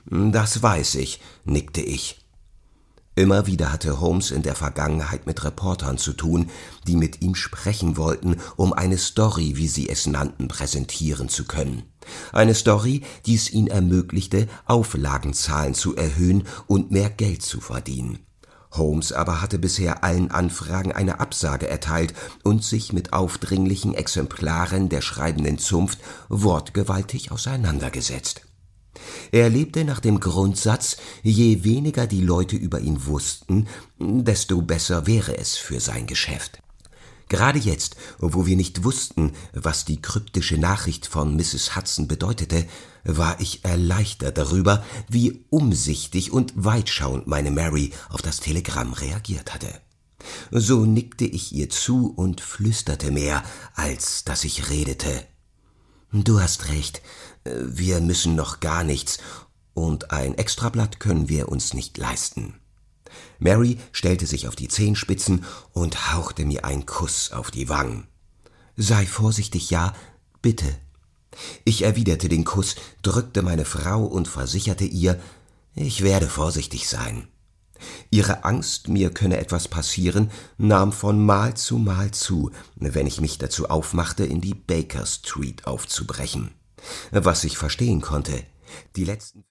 Das weiß ich, nickte ich. Immer wieder hatte Holmes in der Vergangenheit mit Reportern zu tun, die mit ihm sprechen wollten, um eine Story, wie sie es nannten, präsentieren zu können. Eine Story, die es ihnen ermöglichte, Auflagenzahlen zu erhöhen und mehr Geld zu verdienen. Holmes aber hatte bisher allen Anfragen eine Absage erteilt und sich mit aufdringlichen Exemplaren der schreibenden Zunft wortgewaltig auseinandergesetzt. Er lebte nach dem Grundsatz, je weniger die Leute über ihn wussten, desto besser wäre es für sein Geschäft. Gerade jetzt, wo wir nicht wussten, was die kryptische Nachricht von Mrs. Hudson bedeutete, war ich erleichtert darüber, wie umsichtig und weitschauend meine Mary auf das Telegramm reagiert hatte. So nickte ich ihr zu und flüsterte mehr, als dass ich redete. »Du hast recht, wir müssen noch gar nichts, und ein Extrablatt können wir uns nicht leisten.« Mary stellte sich auf die Zehenspitzen und hauchte mir einen Kuss auf die Wangen. »Sei vorsichtig, ja, bitte.« Ich erwiderte den Kuss, drückte meine Frau und versicherte ihr, ich werde vorsichtig sein. Ihre Angst, mir könne etwas passieren, nahm von Mal zu, wenn ich mich dazu aufmachte, in die Baker Street aufzubrechen. Was ich verstehen konnte. Die letzten